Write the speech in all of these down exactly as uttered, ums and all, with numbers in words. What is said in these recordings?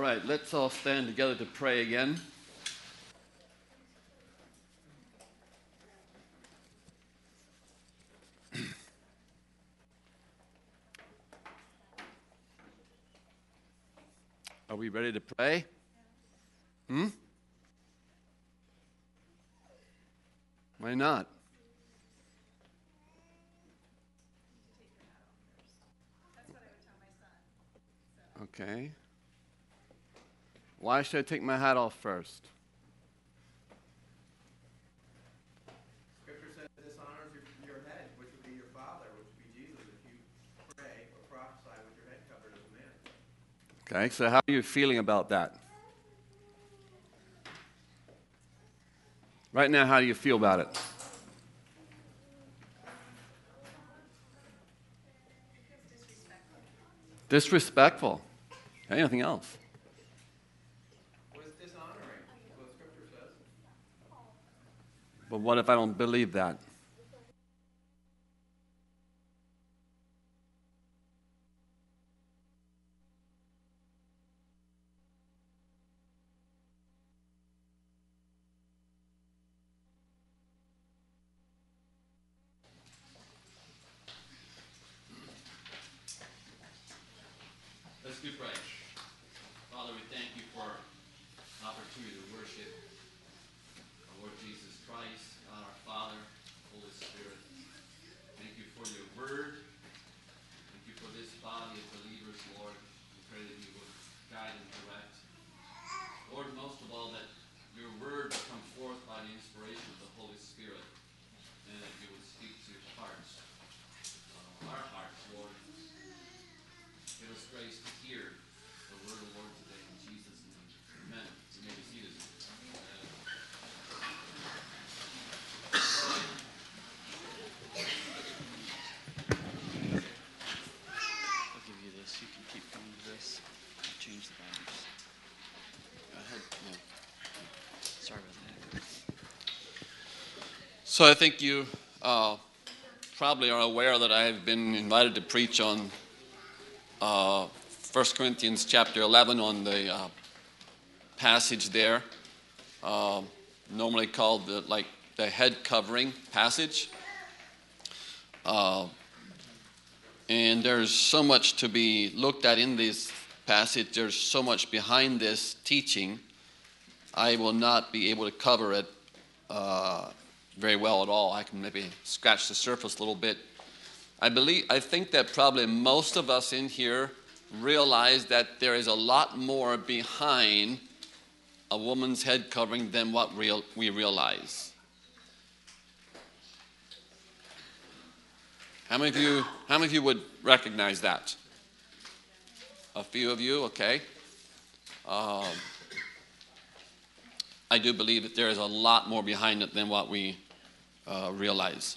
right, let's all stand together to pray again. Are we ready to pray? Hmm? Why not? Okay. Why should I take my hat off first? Scripture says this honors your, your head, which would be your father, which would be Jesus, if you pray or prophesy with your head covered as a man. Okay, so how are you feeling about that? Right now, how do you feel about it? Disrespectful. Disrespectful. Okay, anything else? What is dishonoring? That's what Scripture says. But what if I don't believe that? Let's do pray. Father, we thank you for an opportunity to worship our Lord Jesus Christ, God our Father, Holy Spirit. Thank you for your word. Thank you for this body of believers, Lord. We pray that you would guide and direct. Lord, most of all, that your word would come forth by the inspiration of the Holy Spirit, and that you would speak to hearts, uh, our hearts, Lord. Give us grace to hear the word of the Lord today in Jesus' name. Amen. You may be seated. I'll give you this. You can keep going with this. I'll change the batteries. Go ahead. No. Sorry about that. So I think you uh, probably are aware that I have been invited to preach on uh, First Corinthians chapter eleven, on the uh, passage there, uh, normally called the like the head covering passage. Uh, and there's so much to be looked at in this passage. There's so much behind this teaching. I will not be able to cover it uh, very well at all. I can maybe scratch the surface a little bit. I believe, I think that probably most of us in here realize that there is a lot more behind a woman's head covering than what real, we realize. How many of you, how many of you would recognize that? A few of you, okay. Um, I do believe that there is a lot more behind it than what we uh, realize.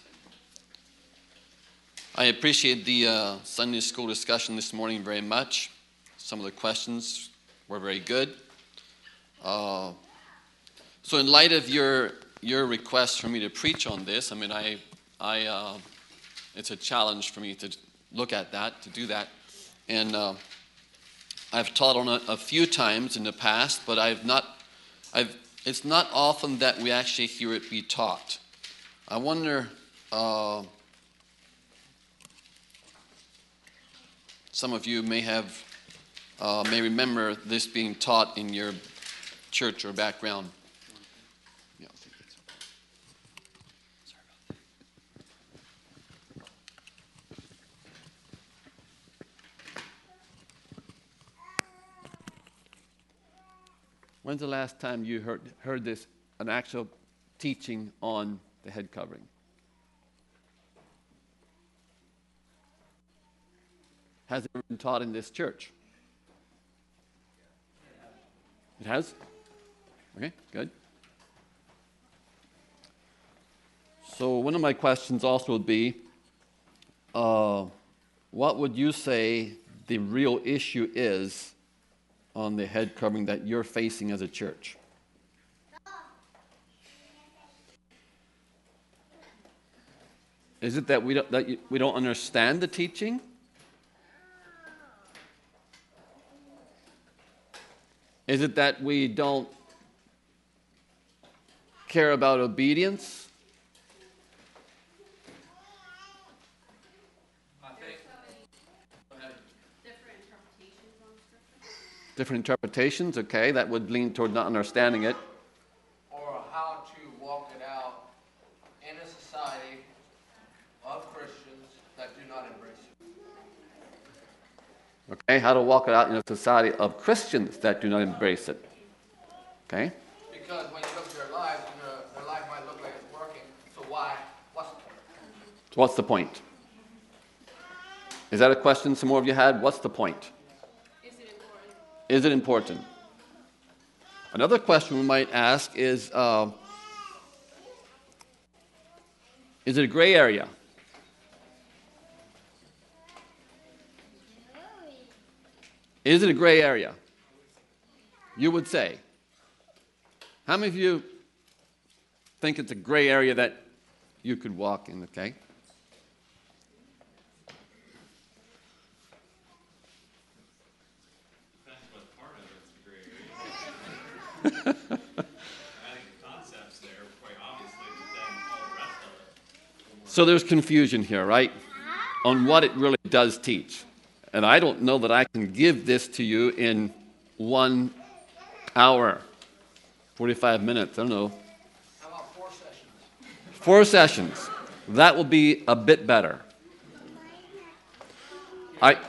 I appreciate the uh, Sunday school discussion this morning very much. Some of the questions were very good. Uh, so in light of your your request for me to preach on this, I mean, I, I uh, it's a challenge for me to look at that, to do that. And uh, I've taught on it a few times in the past, but I've not, I've, it's not often that we actually hear it be taught. I wonder... Uh, Some of you may have, uh, may remember this being taught in your church or background. Yeah, I think that's okay. Sorry about that. When's the last time you heard heard this, an actual teaching on the head covering? Has it been taught in this church? It has? Okay, good. So one of my questions also would be, uh, what would you say the real issue is on the head covering that you're facing as a church? Is it that we don't, that you, we don't understand the teaching? Is it that we don't care about obedience? I think. Different interpretations on scripture. Different interpretations, okay, that would lean toward not understanding it. Or how to walk it out in a society of Christians that do not embrace it. Okay, how to walk it out in a society of Christians that do not embrace it. Okay? Because when you look at their lives, their, their life might look like it's working. So why? What's the point? So what's the point? Is that a question some more of you had? What's the point? Is it important? Is it important? Another question we might ask is, uh, is it a gray area? Is it a gray area? You would say. How many of you think it's a gray area that you could walk in, okay? Depends what part of it's a gray area. I think the concept's there quite obviously, but then all the rest of it. So there's confusion here, right? On what it really does teach. And I don't know that I can give this to you in one hour, forty-five minutes, I don't know. How about four sessions? Four sessions. That will be a bit better. I,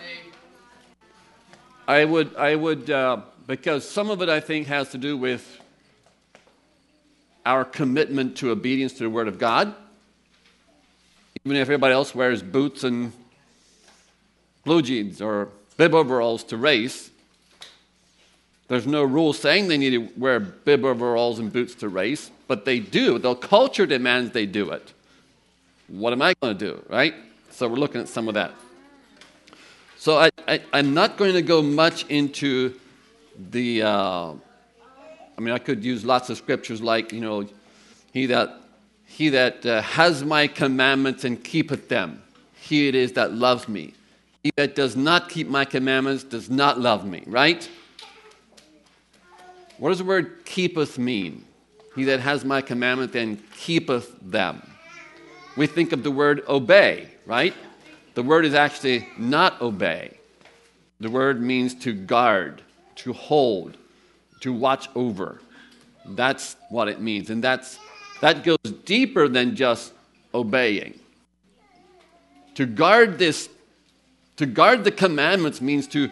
I would, I would, uh, because some of it I think has to do with our commitment to obedience to the Word of God. Even if everybody else wears boots and blue jeans or bib overalls to race, there's no rule saying they need to wear bib overalls and boots to race, but they do. The culture demands they do it. What am I going to do, right? So we're looking at some of that. So I, I, I'm not going to go much into the, uh, I mean, I could use lots of scriptures like, you know, he that, he that uh, has my commandments and keepeth them, he it is that loves me. He that does not keep my commandments does not love me, right? What does the word keepeth mean? He that has my commandment and keepeth them. We think of the word obey, right? The word is actually not obey. The word means to guard, to hold, to watch over. That's what it means. And that's that goes deeper than just obeying. To guard this, to guard the commandments means to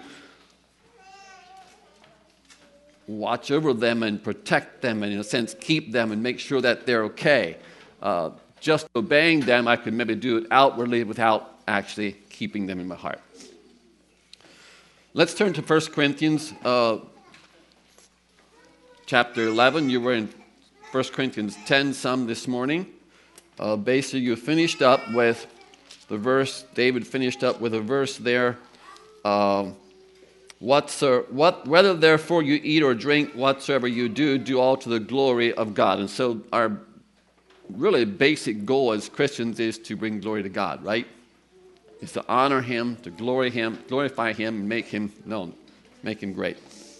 watch over them and protect them and, in a sense, keep them and make sure that they're okay. Uh, just obeying them, I could maybe do it outwardly without actually keeping them in my heart. Let's turn to First Corinthians uh, chapter eleven. You were in First Corinthians ten some this morning. Uh, basically, you finished up with the verse, David finished up with a verse there. Uh, Whatsoever, what, whether therefore you eat or drink, whatsoever you do, do all to the glory of God. And so our really basic goal as Christians is to bring glory to God, right? It's to honor Him, to glory Him, glorify Him, and make Him known, make Him great.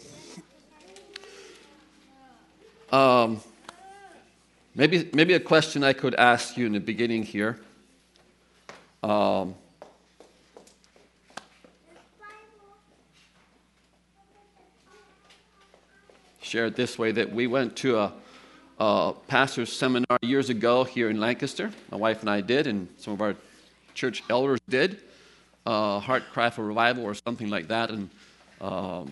Um, maybe, maybe a question I could ask you in the beginning here. Um, share it this way, that we went to a, a pastor's seminar years ago here in Lancaster. My wife and I did, and some of our church elders did. Uh, Heart Cry for Revival or something like that. And um,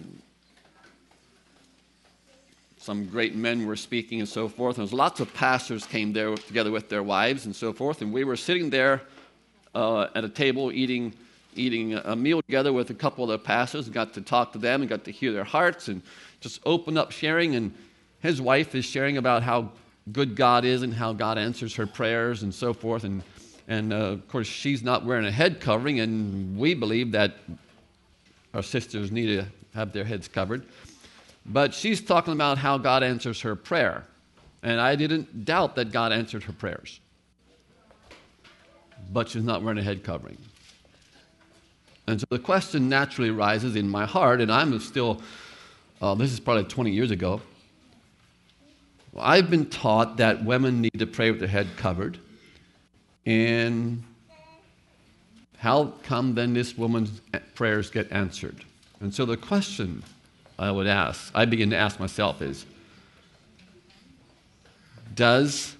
some great men were speaking and so forth. And lots of pastors came there together with their wives and so forth. And we were sitting there uh, at a table eating eating a meal together with a couple of the pastors, and got to talk to them and got to hear their hearts and just open up sharing. And his wife is sharing about how good God is and how God answers her prayers and so forth. And, and uh, of course, she's not wearing a head covering, and we believe that our sisters need to have their heads covered. But she's talking about how God answers her prayer. And I didn't doubt that God answered her prayers. But she's not wearing a head covering. And so the question naturally arises in my heart, and I'm still uh, this is probably twenty years ago, I've been taught that women need to pray with their head covered. And how come then this woman's prayers get answered? And so the question I would ask, I begin to ask myself is, does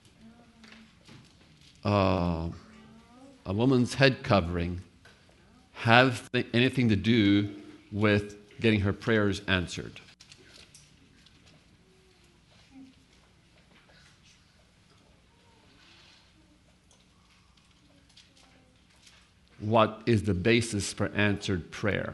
uh, a woman's head covering have th- anything to do with getting her prayers answered? What is the basis for answered prayer?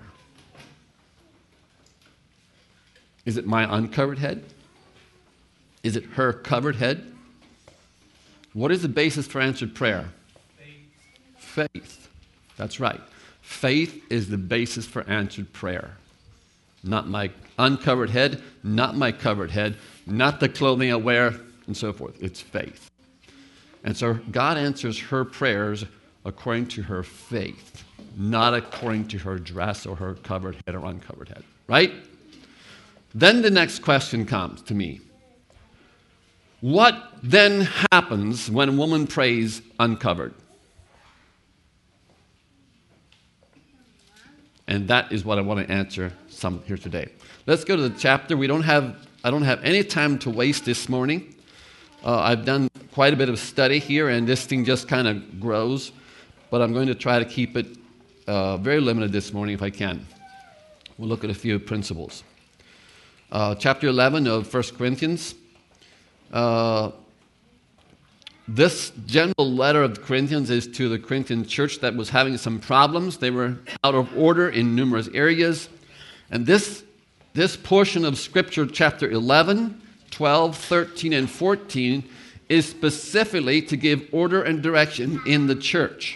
Is it my uncovered head? Is it her covered head? What is the basis for answered prayer? Faith. Faith. That's right. Faith is the basis for answered prayer. Not my uncovered head, not my covered head, not the clothing I wear, and so forth. It's faith. And so God answers her prayers according to her faith, not according to her dress or her covered head or uncovered head. Right? Then the next question comes to me. What then happens when a woman prays uncovered? And that is what I want to answer some here today. Let's go to the chapter. We don't have, I don't have any time to waste this morning. Uh, I've done quite a bit of study here, and this thing just kind of grows. But I'm going to try to keep it uh, very limited this morning if I can. We'll look at a few principles. Uh, chapter eleven of First Corinthians. Uh, this general letter of the Corinthians is to the Corinthian church that was having some problems. They were out of order in numerous areas. And this, this portion of Scripture, chapter eleven, twelve, thirteen, and fourteen, is specifically to give order and direction in the church.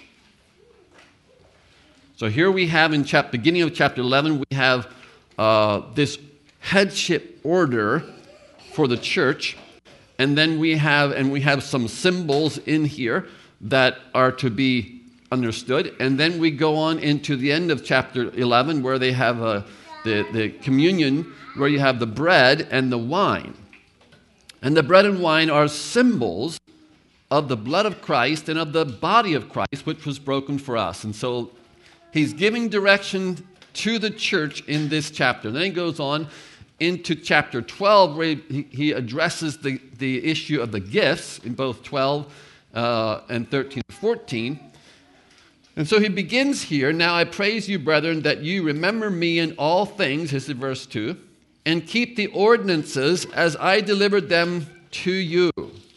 So here we have in chap- beginning of chapter eleven, we have uh, this headship order for the church. And then we have, and we have some symbols in here that are to be understood. And then we go on into the end of chapter eleven where they have uh, the, the communion, where you have the bread and the wine. And the bread and wine are symbols of the blood of Christ and of the body of Christ, which was broken for us. And so he's giving direction to the church in this chapter. Then he goes on into chapter twelve, where he, he addresses the, the issue of the gifts in both twelve uh, and thirteen and fourteen. And so he begins here, "Now I praise you, brethren, that you remember me in all things," this is verse two, "and keep the ordinances as I delivered them to you."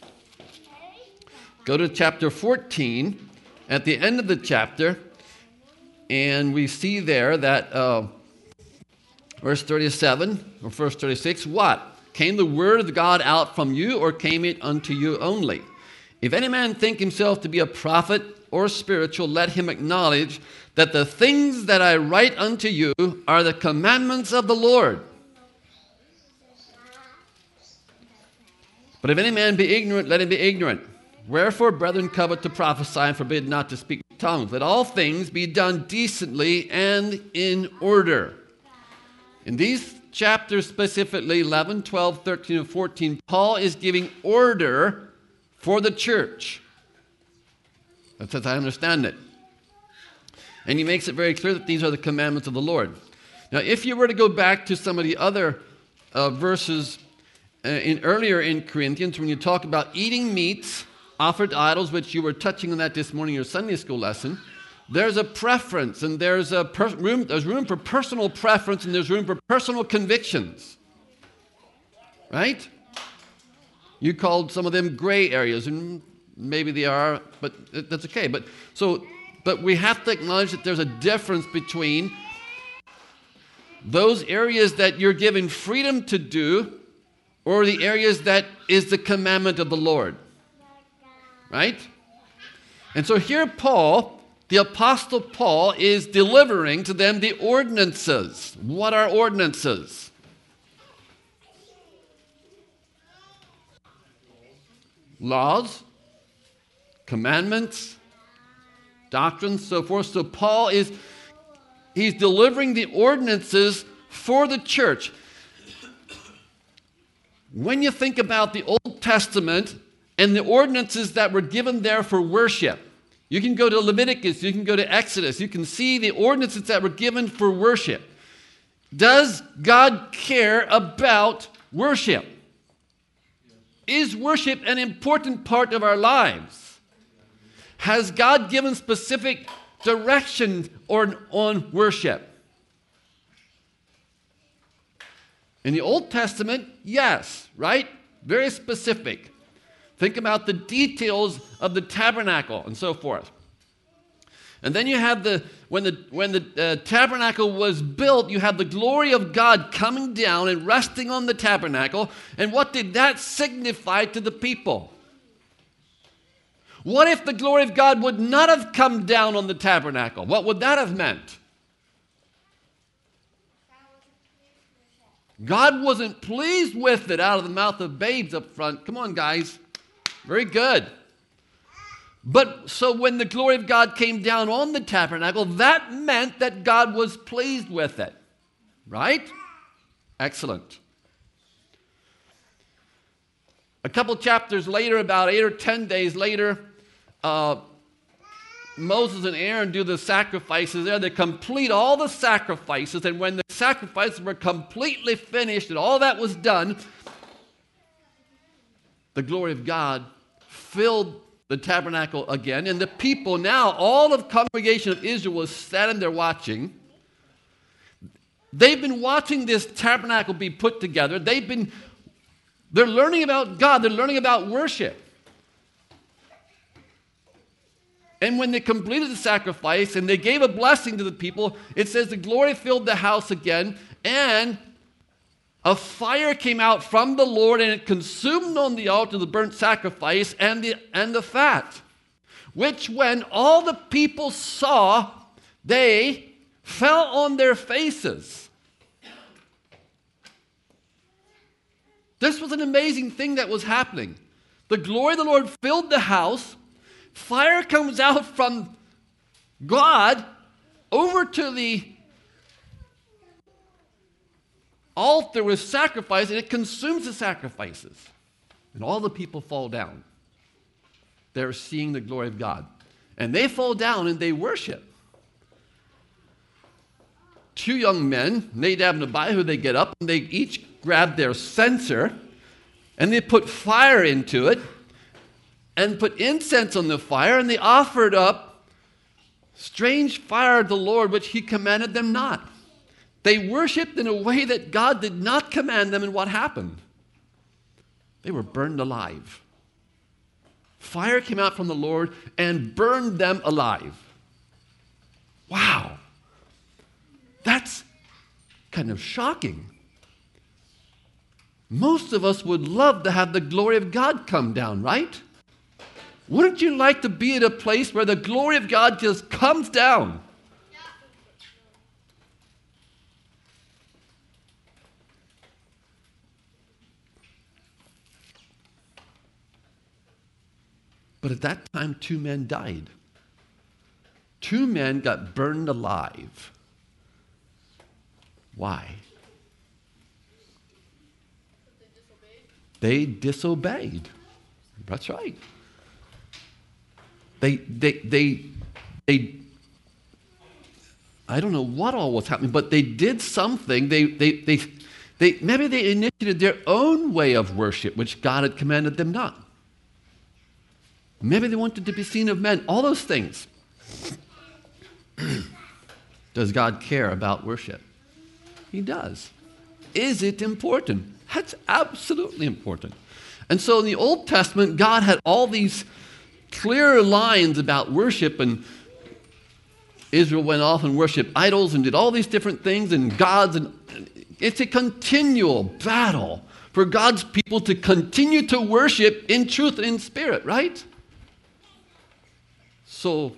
Go to chapter fourteen, at the end of the chapter, and we see there that uh, verse thirty-seven, or verse thirty-six, "What? Came the word of God out from you, or came it unto you only? If any man think himself to be a prophet or spiritual, let him acknowledge that the things that I write unto you are the commandments of the Lord. But if any man be ignorant, let him be ignorant. Wherefore, brethren, covet to prophesy, and forbid not to speak with tongues. Let all things be done decently and in order." In these chapters, specifically eleven, twelve, thirteen, and fourteen, Paul is giving order for the church. That's as I understand it. And he makes it very clear that these are the commandments of the Lord. Now, if you were to go back to some of the other uh, verses uh, in earlier in Corinthians, when you talk about eating meats offered to idols, which you were touching on that this morning in your Sunday school lesson, there's a preference, and there's a per- room. There's room for personal preference, and there's room for personal convictions. Right? You called some of them gray areas, and maybe they are, but that's okay. But so, but we have to acknowledge that there's a difference between those areas that you're given freedom to do, or the areas that is the commandment of the Lord. Right? And so here Paul, the Apostle Paul, is delivering to them the ordinances. What are ordinances? Laws, commandments, doctrines, so forth. So Paul is, he's delivering the ordinances for the church. when you think about the Old Testament and the ordinances that were given there for worship, you can go to Leviticus, you can go to Exodus, you can see the ordinances that were given for worship. Does God care about worship? Is worship an important part of our lives? Has God given specific direction on, on worship? In the Old Testament, yes, right? Very specific. Think about the details of the tabernacle and so forth. And then you have the, when the, when the uh, tabernacle was built, you have the glory of God coming down and resting on the tabernacle. And what did that signify to the people? What if the glory of God would not have come down on the tabernacle? What would that have meant? God wasn't pleased with it out of the mouth of babes up front. Come on, guys. Very good. But so when the glory of God came down on the tabernacle, that meant that God was pleased with it. Right? Excellent. A couple chapters later, about eight or ten days later, uh, Moses and Aaron do the sacrifices there. They complete all the sacrifices, and when the sacrifices were completely finished and all that was done, the glory of God filled the tabernacle again, and the people now, all of the congregation of Israel was standing there watching. They've been watching this tabernacle be put together. They've been, they're learning about God. They're learning about worship. And when they completed the sacrifice and they gave a blessing to the people, it says the glory filled the house again, and a fire came out from the Lord, and it consumed on the altar the burnt sacrifice and the, and the fat, which when all the people saw, they fell on their faces. This was an amazing thing that was happening. The glory of the Lord filled the house. Fire comes out from God over to the altar with sacrifice, and it consumes the sacrifices. And all the people fall down. They're seeing the glory of God. And they fall down and they worship. Two young men, Nadab and Abihu, they get up and they each grab their censer and they put fire into it and put incense on the fire, and they offered up strange fire to the Lord, which he commanded them not. They worshiped in a way that God did not command them, and what happened? They were burned alive. Fire came out from the Lord and burned them alive. Wow. That's kind of shocking. Most of us would love to have the glory of God come down, right? Wouldn't you like to be at a place where the glory of God just comes down? But at that time, two men died. Two men got burned alive. Why? They disobeyed. That's right. They, they, they, they, I don't know what all was happening, but they did something. They, they, they, they, maybe they initiated their own way of worship, which God had commanded them not. Maybe they wanted to be seen of men. All those things. Does God care about worship? He does. Is it important? That's absolutely important. And so in the Old Testament, God had all these clear lines about worship, and Israel went off and worshiped idols and did all these different things, and gods, and it's a continual battle for God's people to continue to worship in truth and in spirit, right? So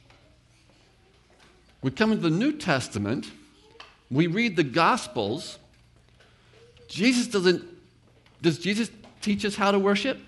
we come into the New Testament, we read the Gospels. Jesus doesn't, does Jesus teach us how to worship?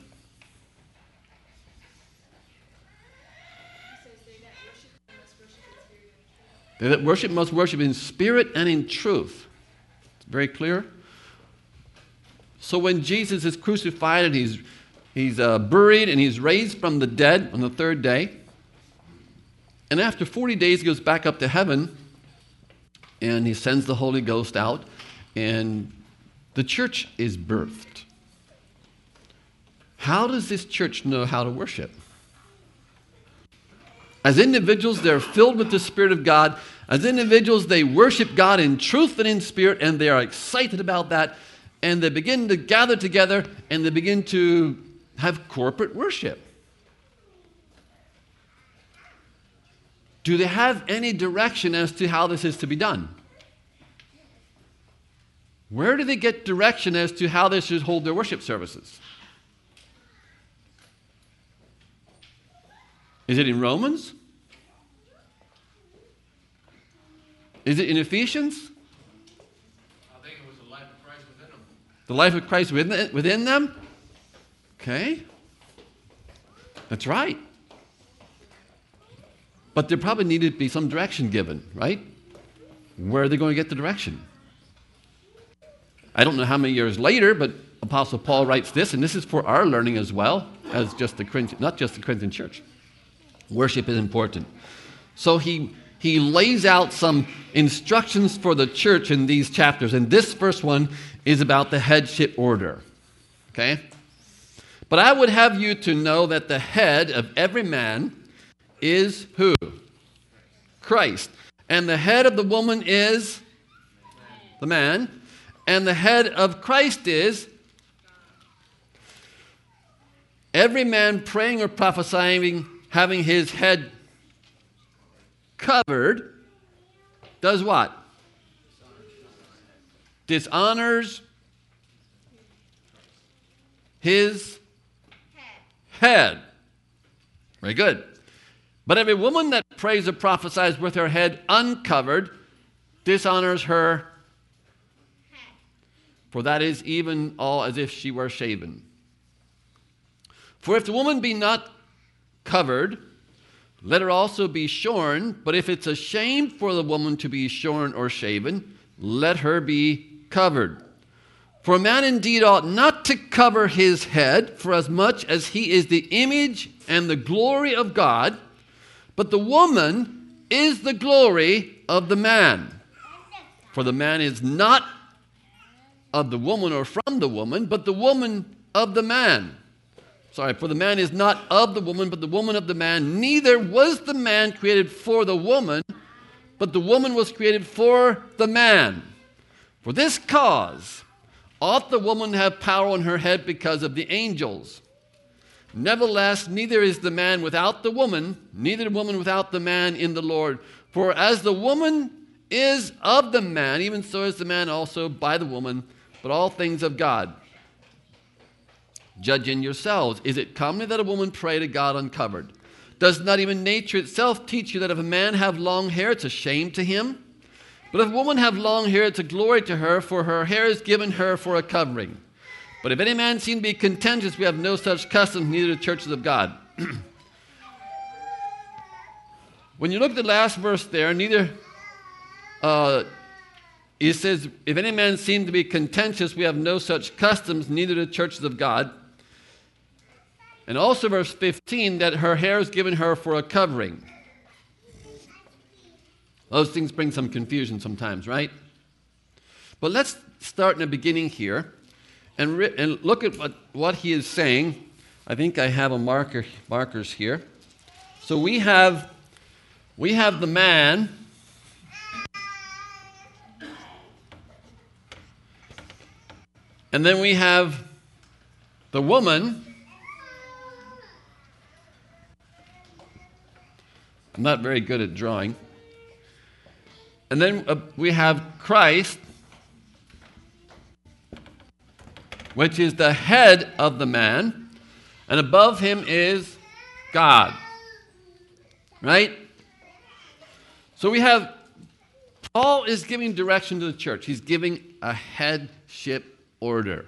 They that worship must worship in spirit and in truth. It's very clear. So when Jesus is crucified and he's, he's uh, buried and he's raised from the dead on the third day, and after forty days he goes back up to heaven and he sends the Holy Ghost out and the church is birthed. How does this church know how to worship? As individuals, they're filled with the Spirit of God. As individuals, they worship God in truth and in spirit, and they are excited about that. And they begin to gather together, and they begin to have corporate worship. Do they have any direction as to how this is to be done? Where do they get direction as to how they should hold their worship services? Is it in Romans? Is it in Ephesians? I think it was the life of Christ within them. The life of Christ within, within them? Okay. That's right. But there probably needed to be some direction given, right? Where are they going to get the direction? I don't know how many years later, but Apostle Paul writes this, and this is for our learning as well, as just the Corinthian, not just the Corinthian church. Worship is important. So he he lays out some instructions for the church in these chapters, and this first one is about the headship order. Okay? But I would have you to know that the head of every man is who? Christ. And the head of the woman is the man. And the head of Christ is every man praying or prophesying, having his head covered, does what? Dishonors his head. Very good. But every woman that prays or prophesies with her head uncovered dishonors her, for that is even all as if she were shaven. For if the woman be not covered, let her also be shorn. But if it's a shame for the woman to be shorn or shaven, let her be covered. For a man indeed ought not to cover his head, for as much as he is the image and the glory of God, but the woman is the glory of the man. For the man is not of the woman or from the woman, but the woman of the man. Sorry, for the man is not of the woman, but the woman of the man. Neither was the man created for the woman, but the woman was created for the man. For this cause ought the woman have power on her head because of the angels. Nevertheless, neither is the man without the woman, neither the woman without the man in the Lord. For as the woman is of the man, even so is the man also by the woman, but all things of God. Judge in yourselves. Is it comely that a woman pray to God uncovered? Does not even nature itself teach you that if a man have long hair, it's a shame to him? But if a woman have long hair, it's a glory to her, for her hair is given her for a covering. But if any man seem to be contentious, we have no such custom, neither the churches of God. When you look at the last verse there, neither, uh, it says, if any man seem to be contentious, we have no such customs, neither the churches of God. And also verse fifteen, that her hair is given her for a covering. Those things bring some confusion sometimes, right? But let's start in the beginning here and, re- and look at what, what he is saying. I think I have a marker markers here. So we have we have the man, and then we have the woman. I'm not very good at drawing. And then uh, we have Christ, which is the head of the man, and above him is God. Right? So we have, Paul is giving direction to the church. He's giving a headship order.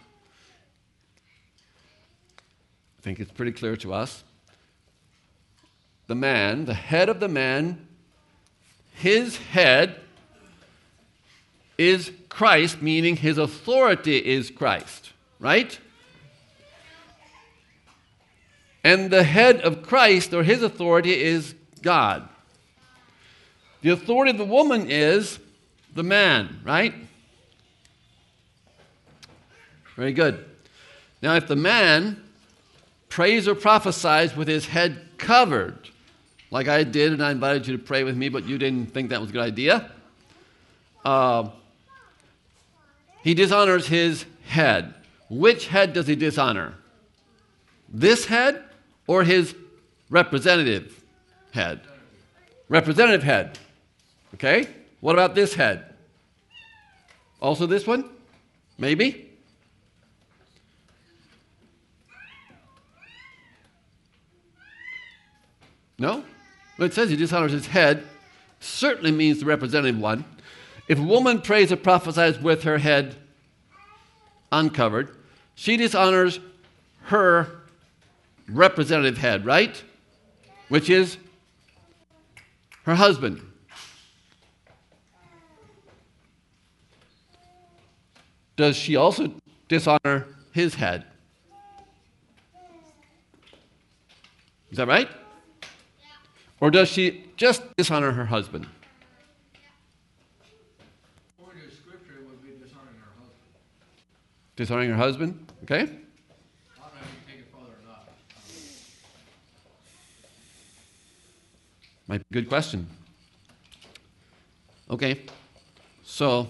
I think it's pretty clear to us. The man, the head of the man, his head is Christ, meaning his authority is Christ, right? And the head of Christ, or his authority, is God. The authority of the woman is the man, right? Very good. Now, if the man prays or prophesies with his head covered, like I did, and I invited you to pray with me, but you didn't think that was a good idea, uh, he dishonors his head. Which head does he dishonor? This head or his representative head? Representative head. Okay? What about this head? Also this one? Maybe? No? Well, it says he dishonors his head. Certainly means the representative one. If a woman prays or prophesies with her head uncovered, she dishonors her representative head, right? Which is her husband. Does she also dishonor his head? Is that right? Or does she just dishonor her husband? According to Scripture, it would be dishonoring her husband. Dishonoring her husband? Okay. I don't know if you take it further or not. Might be a good question. Okay. So,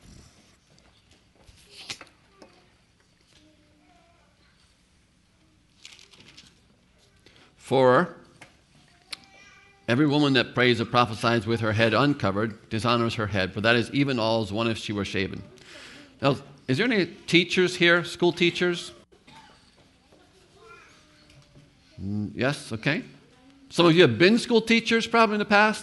for every woman that prays or prophesies with her head uncovered dishonors her head, for that is even all as one if she were shaven. Now, is there any teachers here, school teachers? Mm, yes, okay. Some of you have been school teachers probably in the past.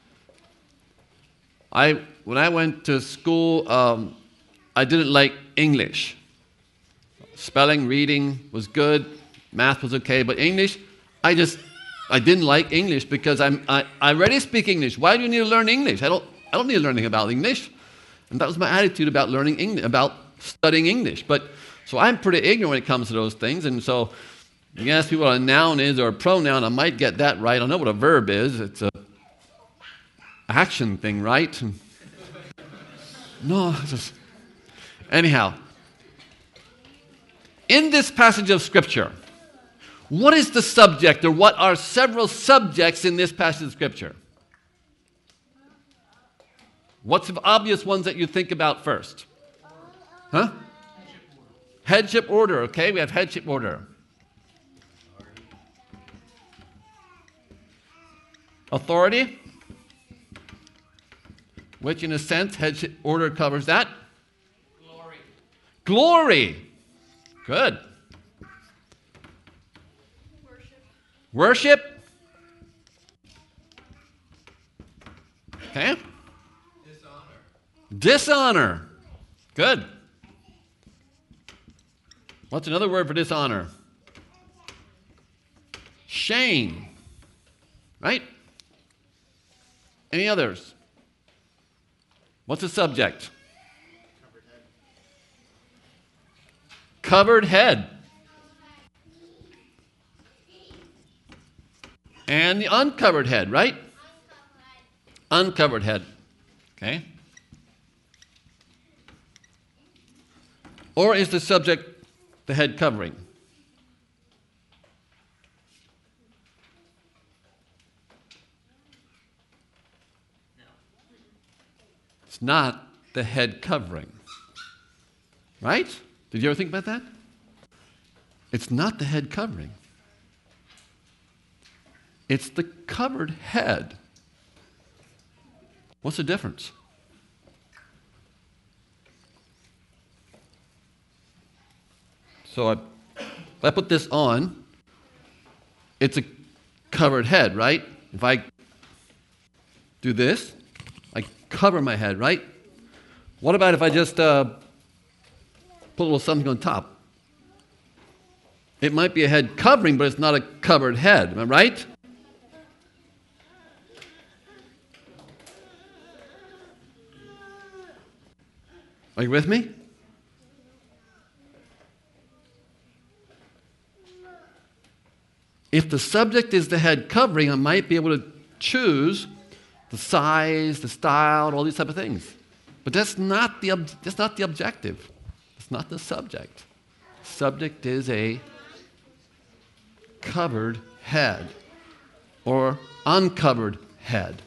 I, when I went to school, um, I didn't like English. Spelling, reading was good, math was okay, but English, I just I didn't like English because I'm, I, I already speak English. Why do you need to learn English? I don't, I don't need to learn anything about English. And that was my attitude about learning English, about studying English. But so I'm pretty ignorant when it comes to those things. And so you ask me what a noun is or a pronoun, I might get that right. I know what a verb is. It's a action thing, right? No, it's just, anyhow. In this passage of Scripture, what is the subject, or what are several subjects in this passage of Scripture? What's the obvious ones that you think about first? Huh? Headship order, okay? We have headship order. Authority, which in a sense, headship order covers that. Glory. Glory. Good. Worship. Okay. Dishonor. Dishonor. Good. What's another word for dishonor? Shame. Right? Any others? What's the subject? Covered head. Covered head. And the uncovered head, right? Uncovered head. Okay. Or is the subject the head covering? It's not the head covering. Right? Did you ever think about that? It's not the head covering. It's the covered head. What's the difference? So I, if I put this on, it's a covered head, right? If I do this, I cover my head, right? What about if I just uh, put a little something on top? It might be a head covering, but it's not a covered head. Am I right? Are you with me? If the subject is the head covering, I might be able to choose the size, the style, all these type of things. But that's not the, ob- that's not the objective. It's not the subject. Subject is a covered head or uncovered head.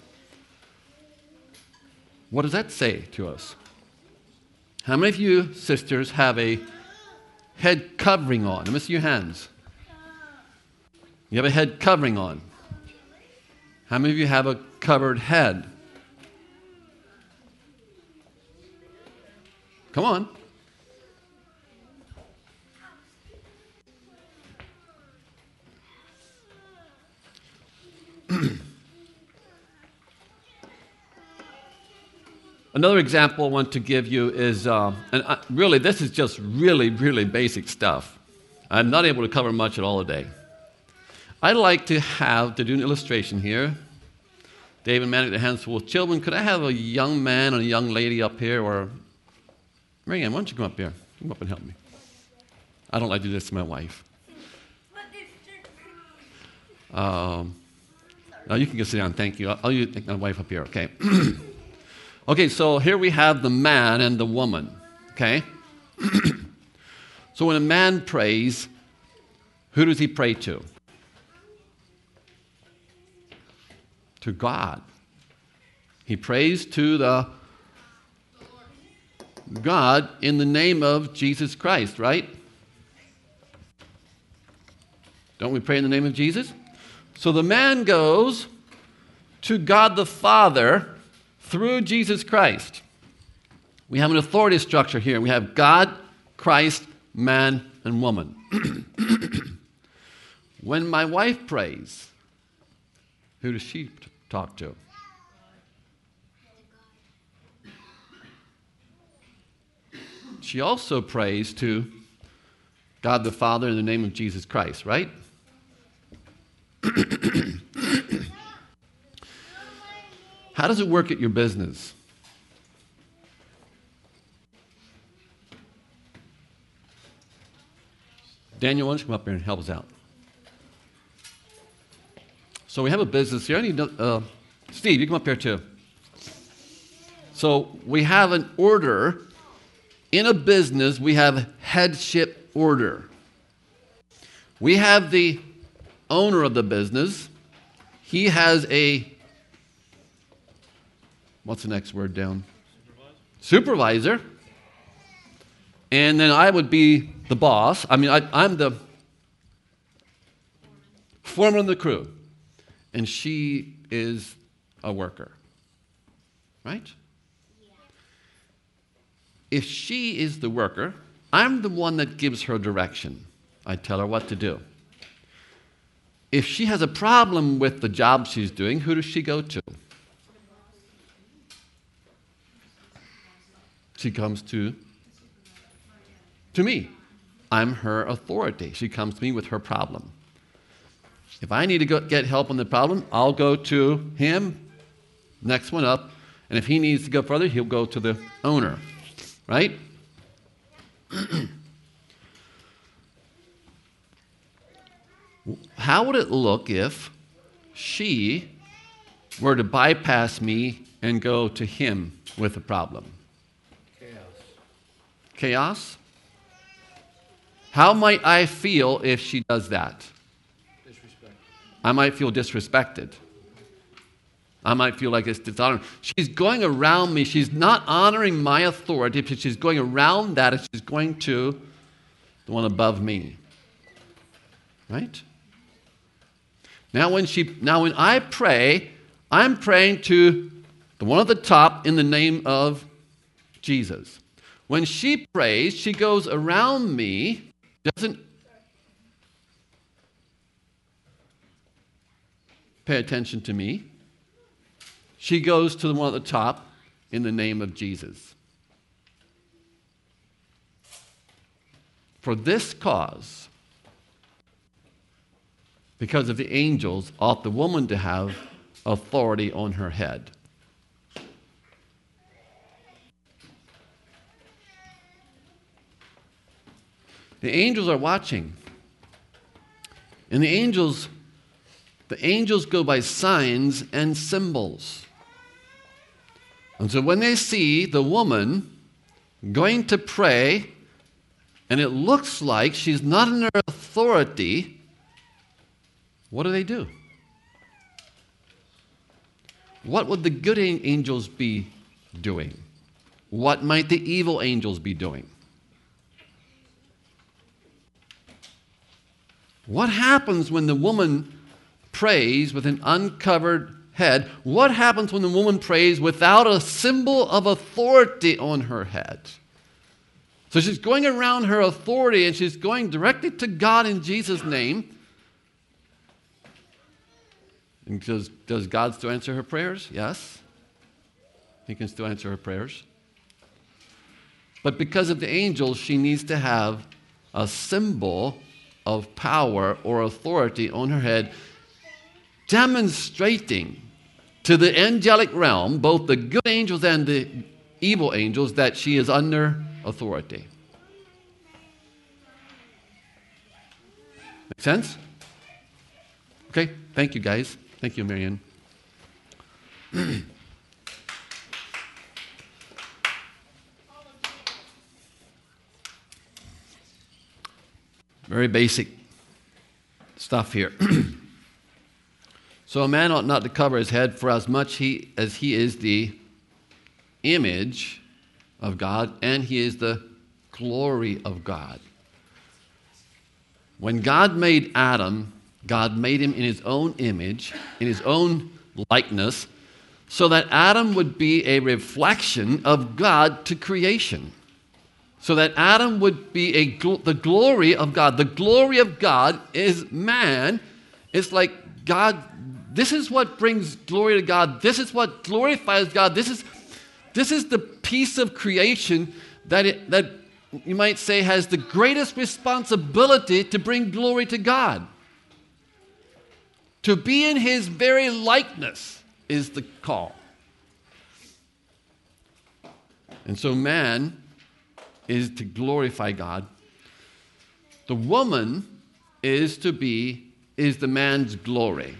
What does that say to us? How many of you sisters have a head covering on? Let me see your hands. You have a head covering on. How many of you have a covered head? Come on. Another example I want to give you is, uh, and I, really this is just really, really basic stuff. I'm not able to cover much at all today. I'd like to have, to do an illustration here, David Manning, the hands full of children. Could I have a young man and a young lady up here? Or, Marianne, why don't you come up here? Come up and help me. I don't like to do this to my wife. Um, oh, you can go sit down, thank you. I'll, I'll take my wife up here, okay? Okay, so here we have the man and the woman, okay? So when a man prays, who does he pray to? To God. He prays to the God in the name of Jesus Christ, right? Don't we pray in the name of Jesus? So the man goes to God the Father through Jesus Christ. We have an authority structure here. We have God, Christ, man, and woman. When my wife prays, who does she t- talk to? She also prays to God the Father in the name of Jesus Christ, right? How does it work at your business? Daniel, why don't you come up here and help us out? So we have a business here. I need to, uh, Steve, you come up here too. So we have an order. In a business, we have headship order. We have the owner of the business. He has a, what's the next word down? Supervisor. Supervisor. And then I would be the boss. I mean, I, I'm the foreman of the crew. And she is a worker. Right? Yeah. If she is the worker, I'm the one that gives her direction. I tell her what to do. If she has a problem with the job she's doing, who does she go to? She comes to, to me. I'm her authority. She comes to me with her problem. If I need to go get help on the problem, I'll go to him, next one up, and if he needs to go further, he'll go to the owner, right? How would it look if she were to bypass me and go to him with a problem? Chaos. Chaos? How might I feel if she does that? Disrespect. I might feel disrespected. I might feel like it's dishonor. She's going around me. She's not honoring my authority, but she's going around that and she's going to the one above me. Right? Now when she now when I pray, I'm praying to the one at the top in the name of Jesus. When she prays, she goes around me, doesn't pay attention to me. She goes to the one at the top in the name of Jesus. For this cause, because of the angels, ought the woman to have authority on her head. The angels are watching. And the angels, the angels go by signs and symbols. And so when they see the woman going to pray, and it looks like she's not under authority, what do they do? What would the good angels be doing? What might the evil angels be doing? What happens when the woman prays with an uncovered head? What happens when the woman prays without a symbol of authority on her head? So she's going around her authority and she's going directly to God in Jesus' name. And does, does God still answer her prayers? Yes. He can still answer her prayers. But because of the angels, she needs to have a symbol of power or authority on her head, demonstrating to the angelic realm, both the good angels and the evil angels, that she is under authority. Make sense? Okay, thank you guys. Thank you, Marianne. Very basic stuff here. So a man ought not to cover his head, for as much he, as he is the image of God, and he is the glory of God. When God made Adam, God made him in his own image, in his own likeness, so that Adam would be a reflection of God to creation. So that Adam would be a gl- the glory of God. The glory of God is man. It's like God, this is what brings glory to God. This is what glorifies God. This is, this is the piece of creation that, it, that you might say has the greatest responsibility to bring glory to God. To be in his very likeness is the call. And so man is to glorify God. The woman is to be, is the man's glory.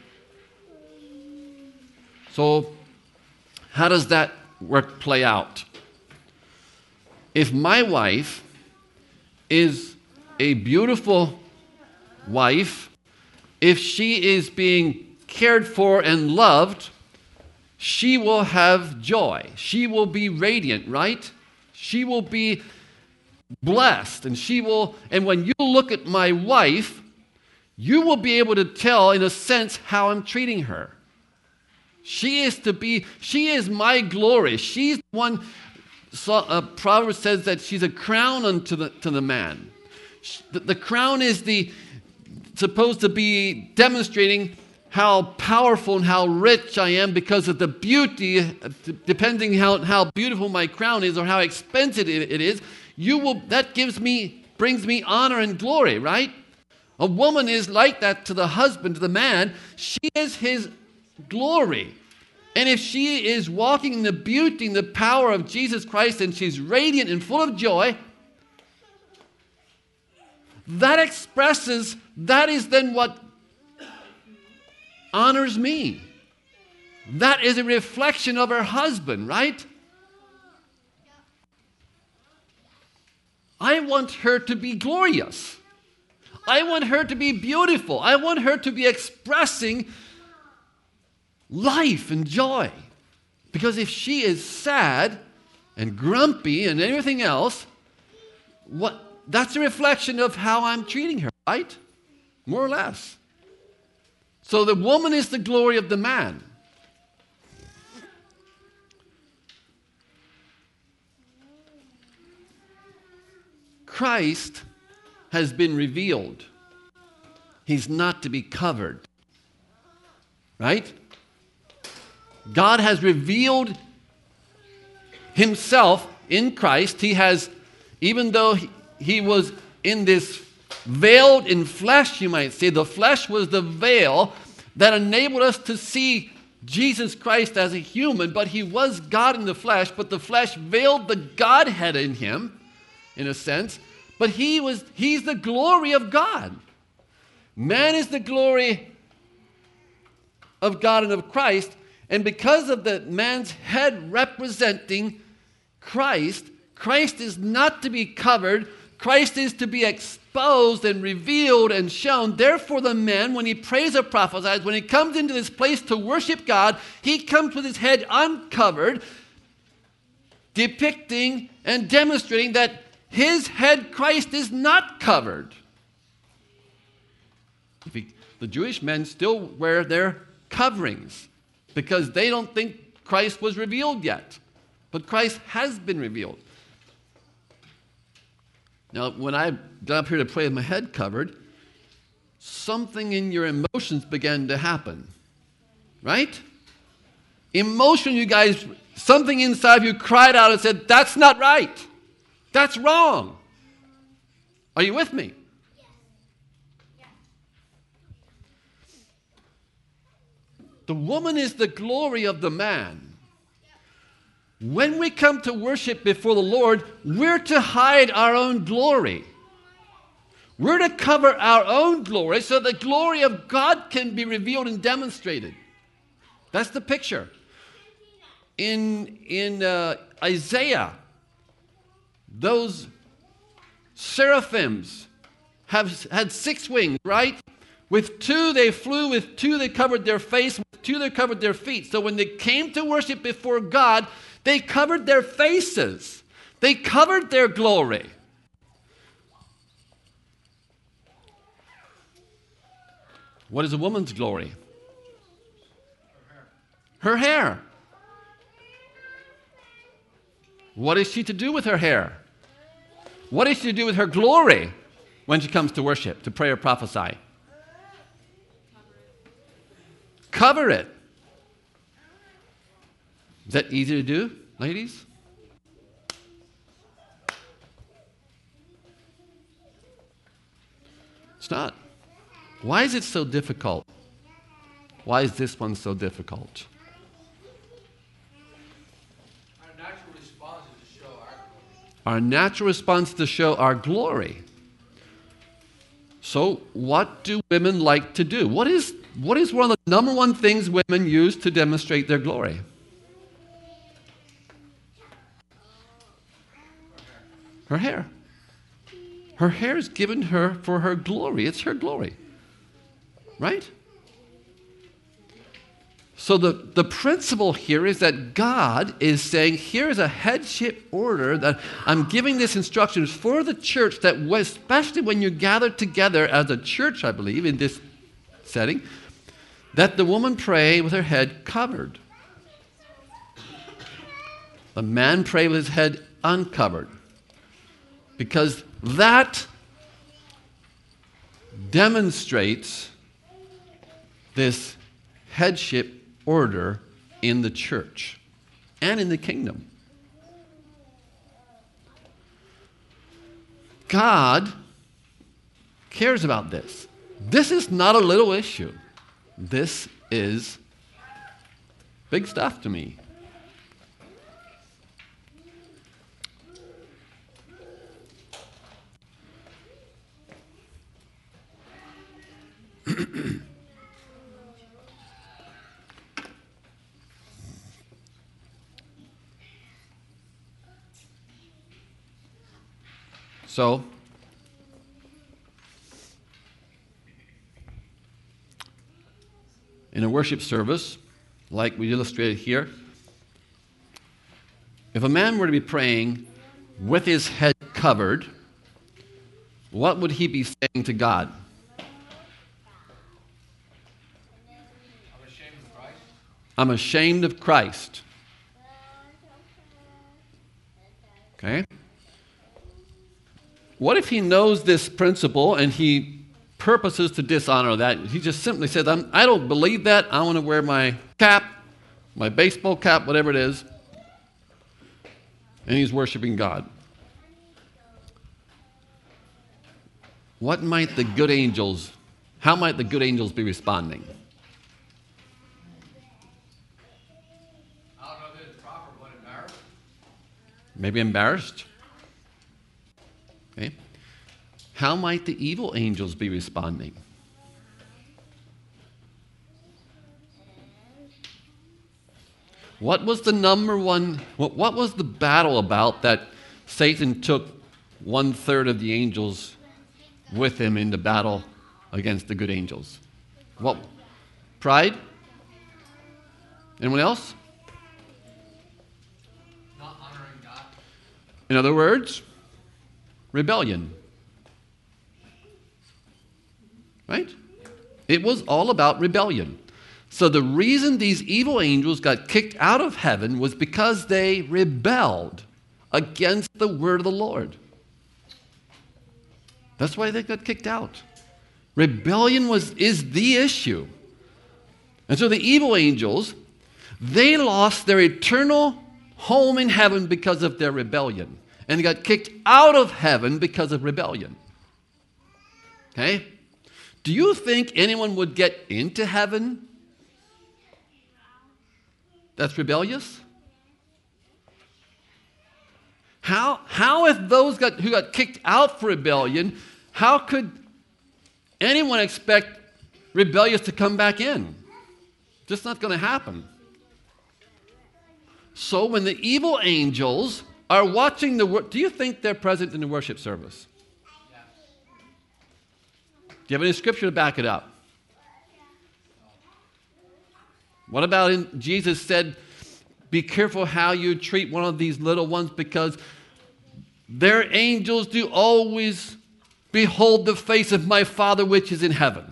So, how does that work play out? If my wife is a beautiful wife, if she is being cared for and loved, she will have joy. She will be radiant, right? She will be blessed, and she will, and when you look at my wife, you will be able to tell in a sense how I'm treating her. She is to be, she is my glory. She's one, so, uh, Proverbs says that she's a crown unto the, to the man. The, the crown is the, supposed to be demonstrating how powerful and how rich I am because of the beauty, depending how, how beautiful my crown is or how expensive it, it is. You will, that gives me, brings me honor and glory, right? A woman is like that to the husband, to the man. She is his glory. And if she is walking in the beauty and the power of Jesus Christ and she's radiant and full of joy, that expresses, that is then what honors me. That is a reflection of her husband, right? I want her to be glorious. I want her to be beautiful. I want her to be expressing life and joy. Because if she is sad and grumpy and everything else, what that's a reflection of how I'm treating her, right? More or less. So the woman is the glory of the man. Christ has been revealed. He's not to be covered. Right? God has revealed himself in Christ. He has, even though he, he was in this veiled in flesh, you might say, the flesh was the veil that enabled us to see Jesus Christ as a human, but he was God in the flesh, but the flesh veiled the Godhead in him, in a sense. But he was, he's the glory of God. Man is the glory of God and of Christ. And because of the man's head representing Christ, Christ is not to be covered. Christ is to be exposed and revealed and shown. Therefore, the man, when he prays or prophesies, when he comes into this place to worship God, he comes with his head uncovered, depicting and demonstrating that his head, Christ, is not covered. If he, the Jewish men still wear their coverings because they don't think Christ was revealed yet. But Christ has been revealed. Now, when I got up here to pray with my head covered, something in your emotions began to happen. Right? Emotion, you guys, something inside of you cried out and said, that's not right. That's wrong. Are you with me? The woman is the glory of the man. When we come to worship before the Lord, we're to hide our own glory. We're to cover our own glory so the glory of God can be revealed and demonstrated. That's the picture. In, in uh, Isaiah, those seraphims have had six wings, right? With two they flew, with two they covered their face, with two they covered their feet. So when they came to worship before God, they covered their faces. They covered their glory. What is a woman's glory? Her hair. What is she to do with her hair? What is she to do with her glory when she comes to worship, to pray or prophesy? Cover it. Is that easy to do, ladies? It's not. Why is it so difficult? Why is this one so difficult? Our natural response is to show our glory. Our natural response to show our glory. So, what do women like to do? What is, what is one of the number one things women use to demonstrate their glory? Her hair. Her hair is given her for her glory. It's her glory. Right? So the, the principle here is that God is saying, here is a headship order that I'm giving this instructions for the church that especially when you gather together as a church, I believe, in this setting, that the woman pray with her head covered. The man pray with his head uncovered. Because that demonstrates this headship order in the church and in the kingdom. God cares about this. This is not a little issue. This is big stuff to me. So, in a worship service, like we illustrated here, if a man were to be praying with his head covered, what would he be saying to God? I'm ashamed of Christ. I'm ashamed of Christ. Okay? What if he knows this principle and he purposes to dishonor that? He just simply says, I'm, I don't believe that. I want to wear my cap, my baseball cap, whatever it is. And he's worshiping God. What might the good angels, how might the good angels be responding? I don't know if it's proper, but embarrassed. Maybe embarrassed. Okay. how might the evil angels be responding? What was the number one, what, what was the battle about that Satan took one third of the angels with him into battle against the good angels? What? Pride? Anyone else? Not honoring God. In other words, rebellion. Right? It was all about rebellion. So the reason these evil angels got kicked out of heaven was because they rebelled against the word of the Lord. That's why they got kicked out. Rebellion was is the issue. And so the evil angels, they lost their eternal home in heaven because of their rebellion. And they got kicked out of heaven because of rebellion. Okay? Do you think anyone would get into heaven that's rebellious? How, how if those got, who got kicked out for rebellion, how could anyone expect rebellious to come back in? Just not going to happen. So when the evil angels are watching the work, do you think they're present in the worship service? Yeah. Do you have any scripture to back it up? What about in, Jesus said, be careful how you treat one of these little ones because their angels do always behold the face of my Father which is in heaven.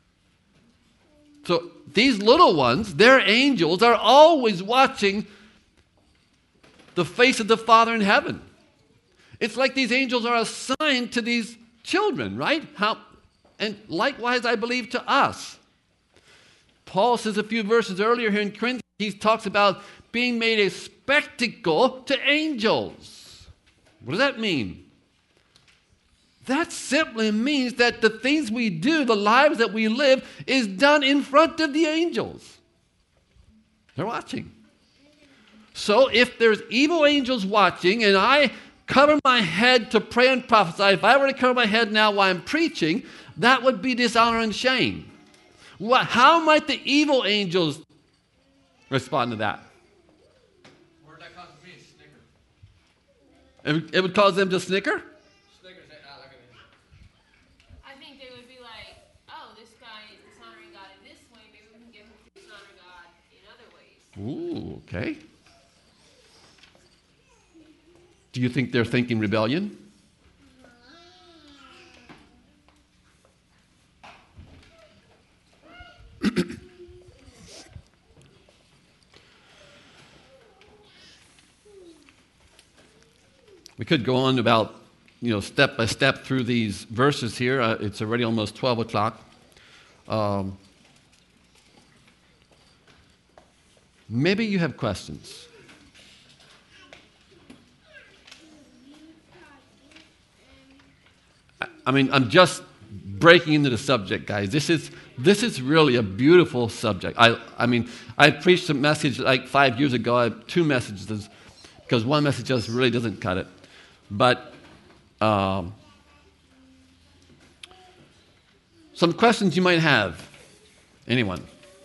So these little ones, their angels, are always watching the face of the Father in heaven. It's like these angels are assigned to these children, right? How, and likewise, I believe, to us. Paul says a few verses earlier here in Corinthians, he talks about being made a spectacle to angels. What does that mean? That simply means that the things we do, the lives that we live, is done in front of the angels. They're watching. So if there's evil angels watching and I cover my head to pray and prophesy, if I were to cover my head now while I'm preaching, that would be dishonor and shame. What, how might the evil angels respond to that? Word that caused me to snicker. It would, it would cause them to snicker? Snicker say, ah, look at me. I think they would be like, oh, this guy is dishonoring God in this way. Maybe we can get him to dishonor God in other ways. Ooh, okay. Do you think they're thinking rebellion? We could go on about, you know, step by step through these verses here. Uh, it's already almost twelve o'clock. Um, maybe you have questions. I, I mean, I'm just breaking into the subject, guys. This is this is really a beautiful subject. I I mean, I preached a message like five years ago. I have two messages because one message just really doesn't cut it. But um, some questions you might have. Anyone?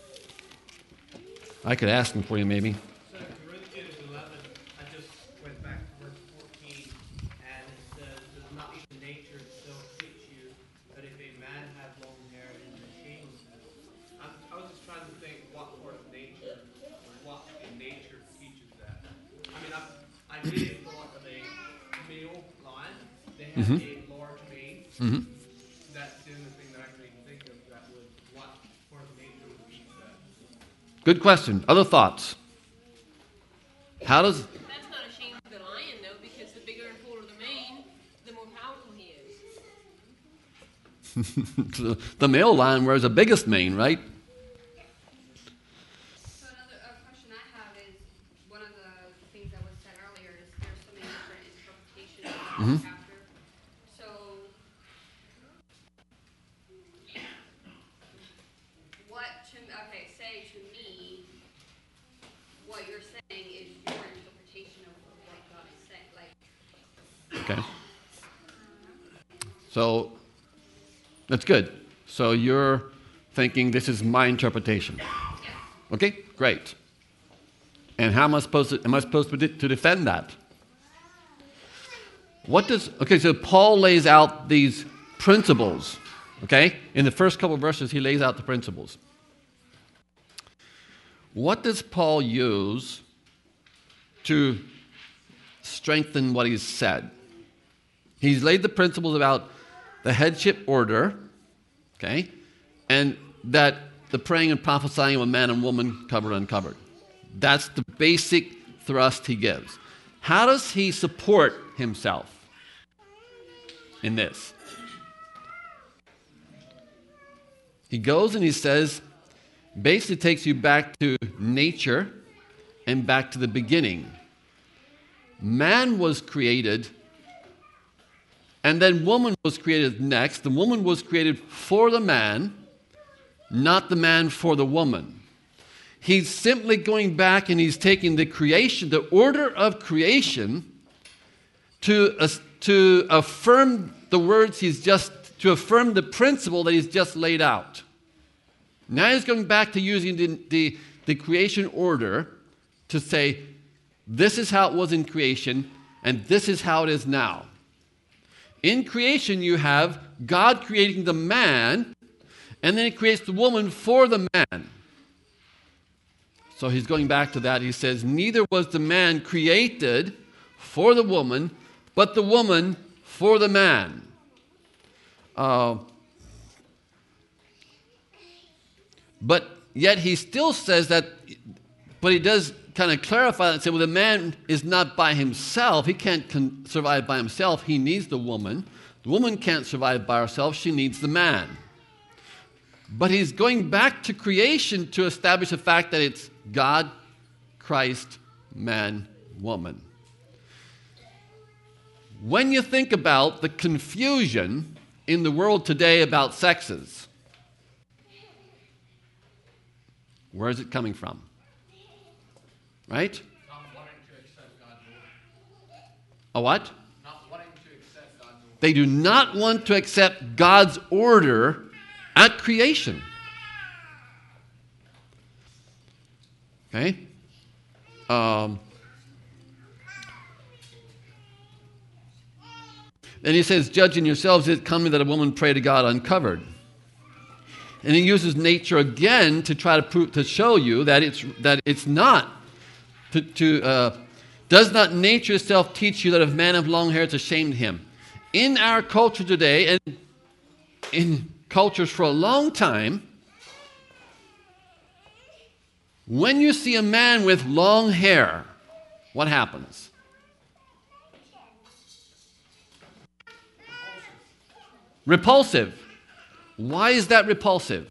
I could ask them for you, maybe. So Corinthians eleven, I just went back to verse fourteen, and it says, does not even nature itself teach you that if a man have long hair, it is a shamelessness? I'm, I was just trying to think what part of nature, what in nature teaches that. I mean, I, I really thought of a male lion. They have Mhm. a large mane. Mm-hmm. That's the only thing that I can even think of that would, what part of nature would teach that. Good question. Other thoughts? How does That's not a shame for the lion, though, because the bigger and fuller the mane, the more powerful he is. the male lion wears the biggest mane, right? So another uh, question I have is, one of the things that was said earlier is there's so many different interpretations of Mhm. the chapter. So what to, okay, say to me, what you're saying is your interpretation of what God is saying. Like, Okay. So that's good. So you're thinking this is my interpretation. Okay, great. And how am I supposed to, am I supposed to, to defend that? What does, okay, so Paul lays out these principles, okay? In the first couple of verses, he lays out the principles. What does Paul use to strengthen what he's said? He's laid the principles about the headship order, okay, and that the praying and prophesying of a man and woman covered and uncovered. That's the basic thrust he gives. How does he support himself in this? He goes and he says, basically takes you back to nature and back to the beginning. Man was created, and then woman was created next. The woman was created for the man, not the man for the woman. He's simply going back and he's taking the creation, the order of creation, to, uh, to affirm the words he's just, to affirm the principle that he's just laid out. Now he's going back to using the, the, the creation order to say, this is how it was in creation, and this is how it is now. In creation, you have God creating the man, and then he creates the woman for the man. So he's going back to that. He says, neither was the man created for the woman, but the woman for the man. Uh, but yet he still says that, but he does kind of clarify that and say, well, the man is not by himself. He can't con- survive by himself. He needs the woman. The woman can't survive by herself. She needs the man. But he's going back to creation to establish the fact that it's God, Christ, man, woman. When you think about the confusion in the world today about sexes, where is it coming from? Right? Not wanting to accept God's order. A what? Not wanting to accept God's order. They do not want to accept God's order at creation. Okay? Um, then he says, judging yourselves, is it comely that a woman pray to God uncovered? And he uses nature again to try to prove, to show you that it's that it's not. To, to uh, does not nature itself teach you that if man have long hair, it's a shame to him? In our culture today, and in cultures for a long time, when you see a man with long hair, what happens? Repulsive. Why is that repulsive?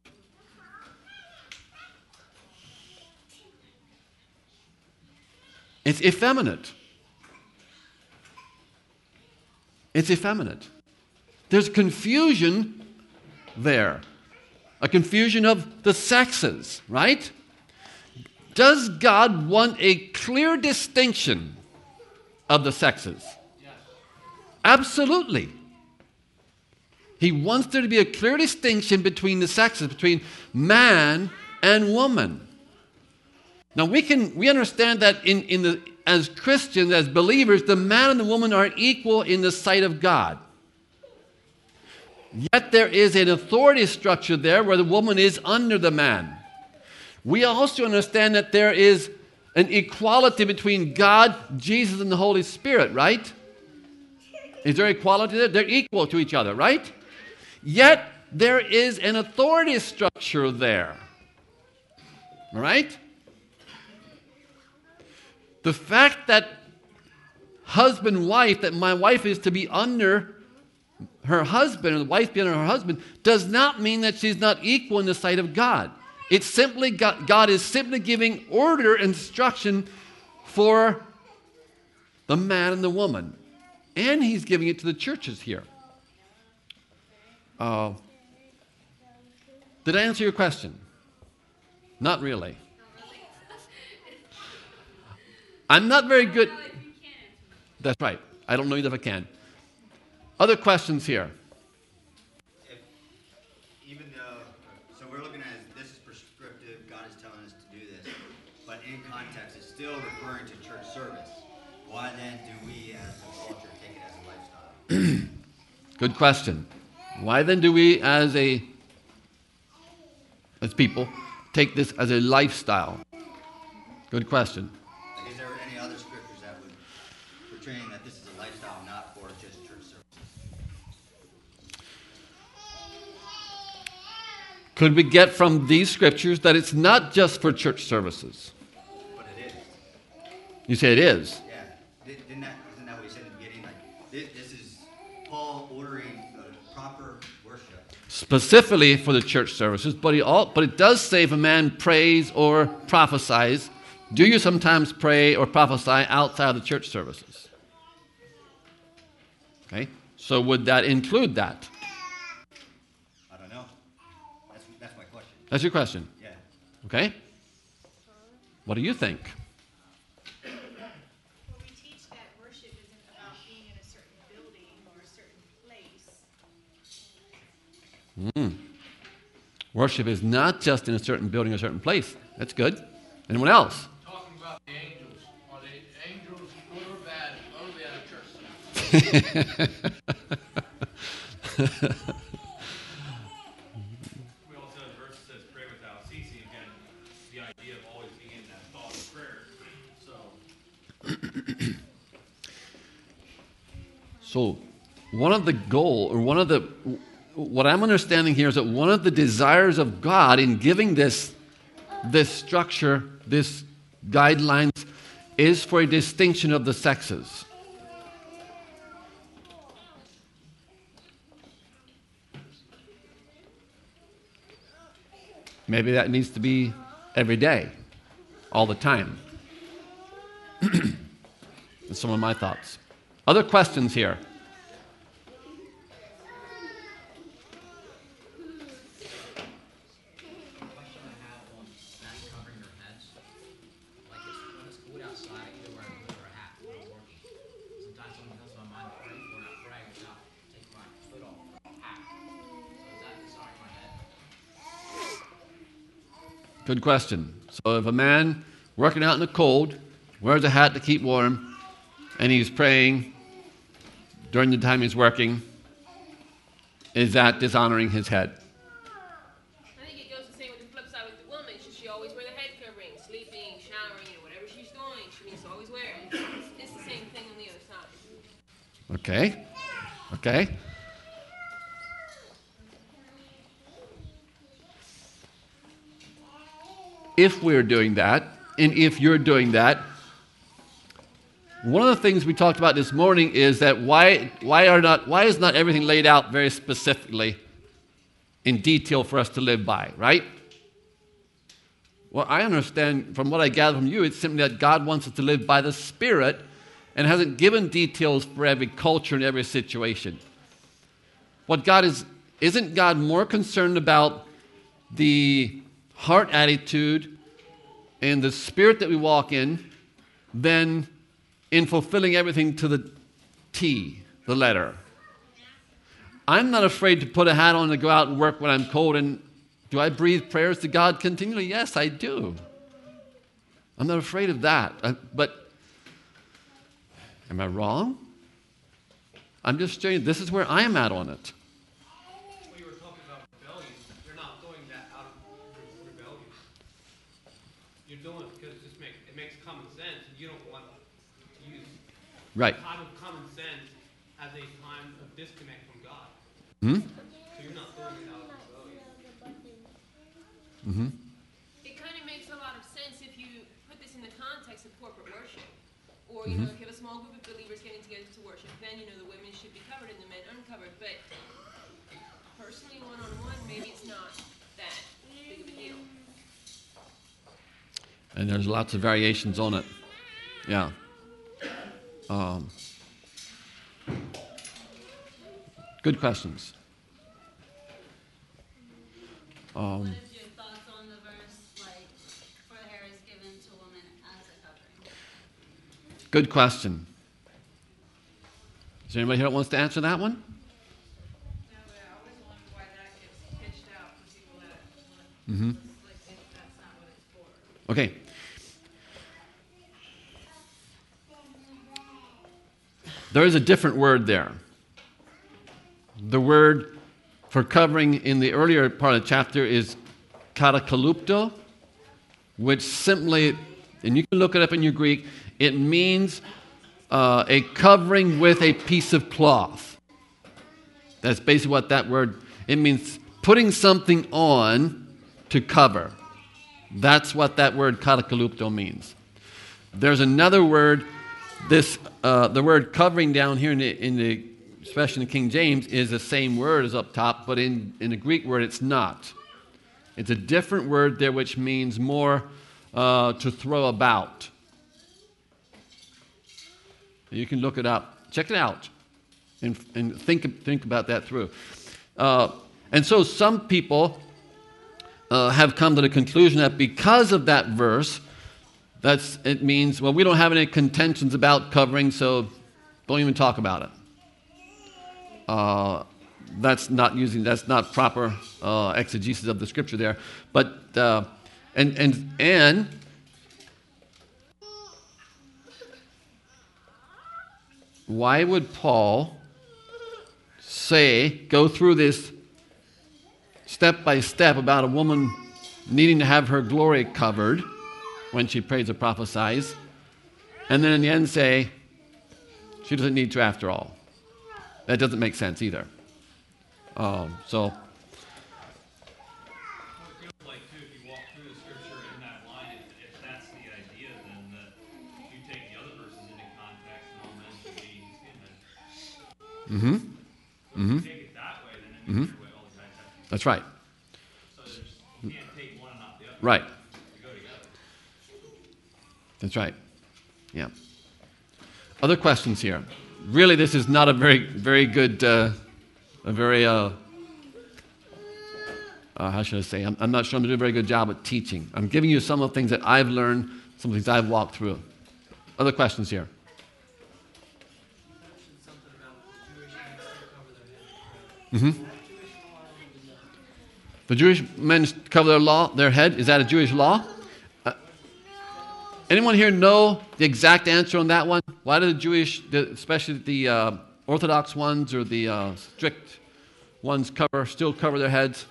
It's effeminate. It's effeminate. There's confusion there. A confusion of the sexes, right? Does God want a clear distinction of the sexes? Yes. Absolutely. He wants there to be a clear distinction between the sexes, between man and woman. Now we can we understand that in, in the as Christians, as believers, the man and the woman are equal in the sight of God. Yet there is an authority structure there where the woman is under the man. We also understand that there is an equality between God, Jesus, and the Holy Spirit, right? Is there equality there? They're equal to each other, right? Yet there is an authority structure there. All right? The fact that husband, wife, that my wife is to be under her husband, or the wife be under her husband, does not mean that she's not equal in the sight of God. It's simply, God, God is simply giving order, instruction for the man and the woman. And he's giving it to the churches here. Uh, did I answer your question? Not really. I'm not very good. That's right. I don't know if I can. Other questions here? So we're looking at this is prescriptive. God is telling us to do this, but in context, it's still referring to church service. Why then do we, as a culture, take it as a lifestyle? Good question. Why then do we, as a as people, take this as a lifestyle? Good question. Like, is there any other scriptures that would portray that this is a lifestyle, not for just church service? Could we get from these scriptures that it's not just for church services? But it is. You say it is. Yeah. Did- Didn't that, isn't that what you said in the beginning? Like, this, this is Paul ordering a proper worship. Specifically for the church services, but, he all, but it does say if a man prays or prophesies, do you sometimes pray or prophesy outside of the church services? Okay, so would that include that? I don't know. That's, that's my question. That's your question. Yeah. Okay? What do you think? Well, we teach that worship isn't about being in a certain building or a certain place. Mm. Worship is not just in a certain building or a certain place. That's good. Anyone else? Talking about the angels. Are the angels good or bad only at a church? We also have a verse that says pray without ceasing. Again, the idea of always being in that thought of prayer. So So, one of the goal, or one of the, what I'm understanding here is that one of the desires of God in giving this, this structure, this guidelines, is for a distinction of the sexes. Maybe that needs to be every day, all the time. That's some of my thoughts. Other questions here? Question I have on not covering their heads. Like it's, when it's cold outside, either wear a hood or a hat when I'm working. Sometimes someone comes to my mind to pray or not pray without taking my hood off or hat. So is that dishonoring my head? Good question. So if a man working out in the cold wears a hat to keep warm and he's praying during the time he's working, is that dishonoring his head? I think it goes the same with the flip side with the woman. Should she always wear the head covering, sleeping, showering, you know, whatever she's doing, she needs to always wear it. It's, it's the same thing on the other side. Okay. Okay. If we're doing that, and if you're doing that, one of the things we talked about this morning is that why, why, are not, why is not everything laid out very specifically in detail for us to live by, right? Well, I understand from what I gather from you, it's simply that God wants us to live by the Spirit and hasn't given details for every culture and every situation. What God is, isn't God more concerned about the heart attitude and the spirit that we walk in than in fulfilling everything to the T, the letter? I'm not afraid to put a hat on to go out and work when I'm cold. And do I breathe prayers to God continually? Yes, I do. I'm not afraid of that. I, but am I wrong? I'm just saying this is where I am at on it. When you were talking about rebellion, you're not doing that out of re- rebellion. You're doing it because it just makes it makes common sense, and you don't want to use Right. time of common sense as a time of disconnect from God. Hmm? So you're not doing it out of rebellion. Mm-hmm. It kind of makes a lot of sense if you put this in the context of corporate worship. Or, you know, if you have a small group of believers getting together to worship, then, you know, the women should be covered and the men uncovered. But personally, one-on-one, maybe it's not that big of a deal. And there's lots of variations on it. Yeah. Um, good questions. Um, What is your thoughts on the verse, like, for the hair is given to women as a covering? good question. Is there anybody here that wants to answer that one? No, but I always wonder why that gets pitched out for people that Mm-hmm. Okay. There is a different word there. The word for covering in the earlier part of the chapter is katakalupto, which simply, and you can look it up in your Greek, it means uh, a covering with a piece of cloth. That's basically what that word, it means putting something on to cover. That's what that word katakalupto means. There's another word, this uh, the word covering down here in the, in the, especially in the King James, is the same word as up top, but in, in the Greek word it's not. It's a different word there which means more uh, to throw about. You can look it up. Check it out and, and think, think about that through. Uh, and so some people uh, have come to the conclusion that because of that verse, that's, it means, well, we don't have any contentions about covering, so don't even talk about it. Uh, that's not using, that's not proper uh, exegesis of the scripture there. But, uh, and, and, and, why would Paul say, go through this step by step about a woman needing to have her glory covered when she prays or prophesies, and then in the end say, she doesn't need to after all? That doesn't make sense either. Um, so, It feels like, too, if you walk through the scripture in that line, if, if that's the idea, then that you take the other verses into context and all men should be skin men. mm-hmm. So Mm-hmm. if you take it that way, then it Mm-hmm. makes your way all the time. That's right. So there's, you can't take one and not the other. Right. They go together. That's right. Yeah. Other questions here? Really, this is not a very, very good, uh, a very, uh, uh, how should I say? I'm, I'm not sure I'm doing a very good job at teaching. I'm giving you some of the things that I've learned, some things I've walked through. Other questions here? Mm-hmm. The Jewish men cover their law, their head. Is that a Jewish law? Uh, anyone here know the exact answer on that one? Why do the Jewish, the, especially the uh, Orthodox ones or the uh, strict ones, cover still cover their heads?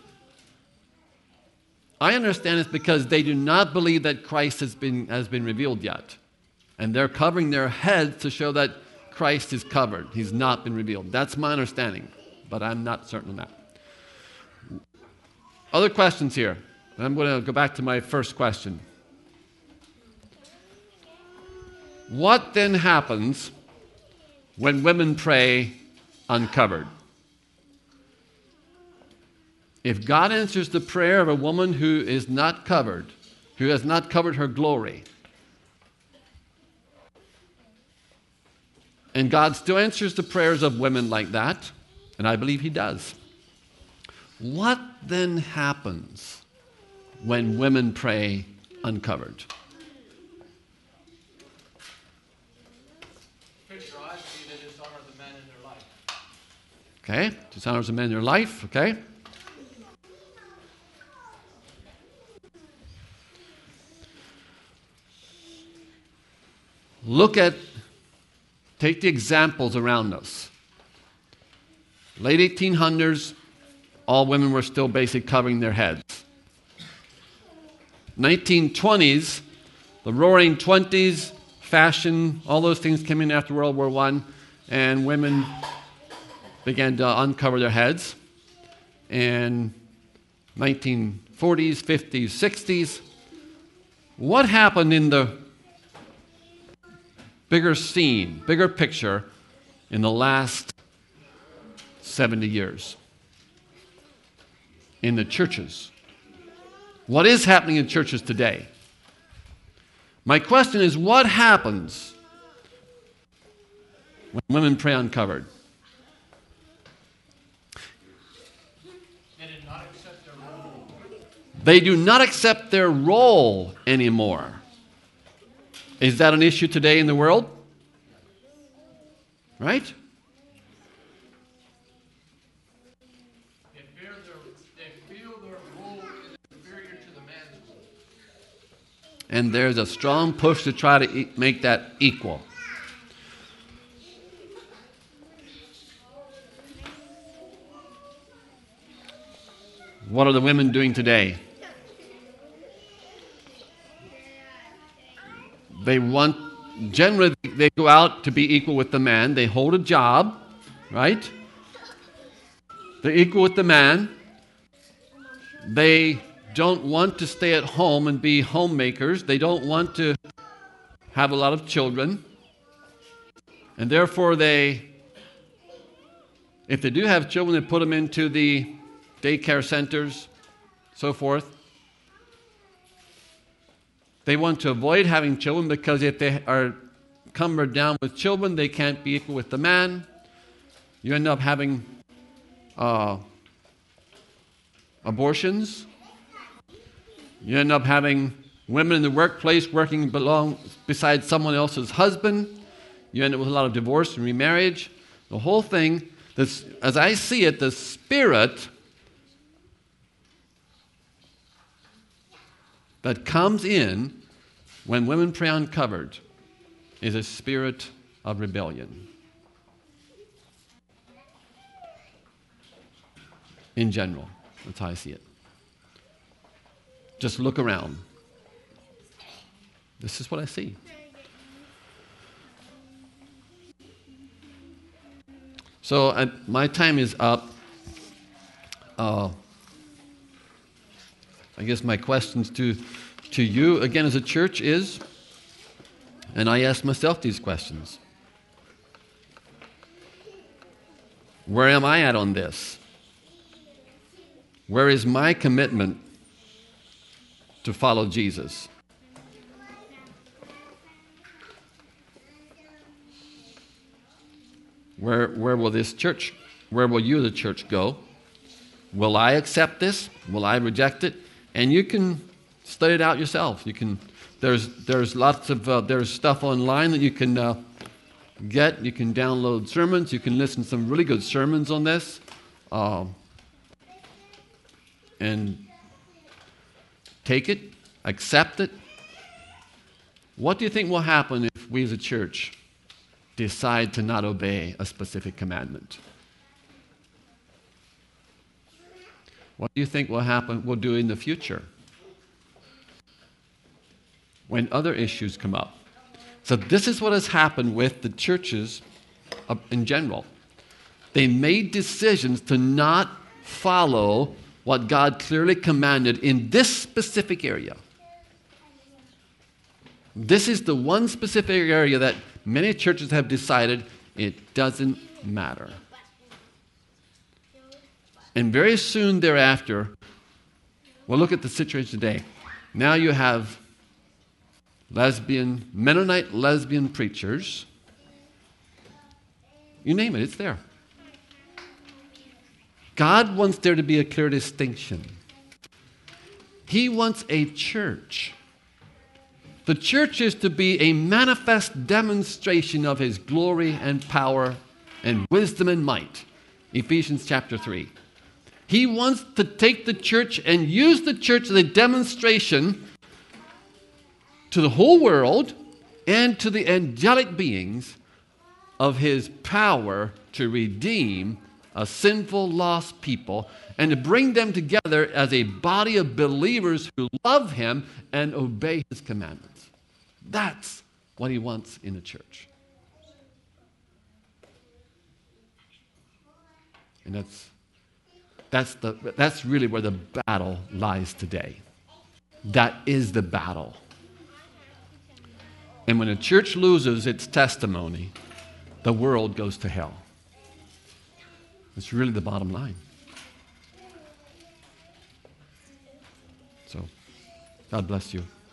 I understand it's because they do not believe that Christ has been has been revealed yet, and they're covering their heads to show that Christ is covered. He's not been revealed. That's my understanding, but I'm not certain of that. Other questions here? I'm going to go back to my first question. What then happens when women pray uncovered? If God answers the prayer of a woman who is not covered, who has not covered her glory, and God still answers the prayers of women like that, and I believe He does, what then happens when women pray uncovered? Picture I see that dishonor the men in their life. Okay, dishonors the men in their life, okay? Look at, take the examples around us. Late eighteen hundreds, all women were still basically covering their heads. nineteen twenties, the roaring twenties, fashion, all those things came in after World War One, and women began to uncover their heads. And nineteen forties, fifties, sixties, what happened in the bigger scene, bigger picture in the last seventy years? In the churches. What is happening in churches today? My question is, what happens when women pray uncovered? They did not accept their role. They do not accept their role anymore. Is that an issue today in the world? Right? They feel their, they feel their role is inferior And there's a strong push to try to e- make that equal. What are the women doing today? They want, generally, they go out to be equal with the man. They hold a job, right? They're equal with the man. They don't want to stay at home and be homemakers. They don't want to have a lot of children. And therefore they, if they do have children, they put them into the daycare centers, so forth. They want to avoid having children because if they are cumbered down with children, they can't be equal with the man. You end up having uh, abortions. You end up having women in the workplace working belong beside someone else's husband. You end up with a lot of divorce and remarriage. The whole thing, this, as I see it, the spirit that comes in when women pray uncovered is a spirit of rebellion. In general, that's how I see it. Just look around. This is what I see. So I, my time is up. Uh, I guess my questions to, to you, again, as a church is, and I ask myself these questions. Where am I at on this? Where is my commitment to follow Jesus? Where, where will this church, where will you, the church, go? Will I accept this? Will I reject it? And you can study it out yourself. You can. There's there's lots of uh, there's stuff online that you can uh, get. You can download sermons. You can listen to some really good sermons on this, uh, and take it, accept it. What do you think will happen if we as a church decide to not obey a specific commandment? What do you think will happen, will do in the future when other issues come up? So this is what has happened with the churches in general. They made decisions to not follow what God clearly commanded in this specific area. This is the one specific area that many churches have decided it doesn't matter. And very soon thereafter, well, look at the situation today. Now you have lesbian, Mennonite lesbian preachers. You name it, it's there. God wants there to be a clear distinction. He wants a church. The church is to be a manifest demonstration of His glory and power and wisdom and might. Ephesians chapter three. He wants to take the church and use the church as a demonstration to the whole world and to the angelic beings of His power to redeem a sinful, lost people and to bring them together as a body of believers who love Him and obey His commandments. That's what He wants in the church. And that's That's, the, that's really where the battle lies today. That is the battle. And when a church loses its testimony, the world goes to hell. It's really the bottom line. So, God bless you.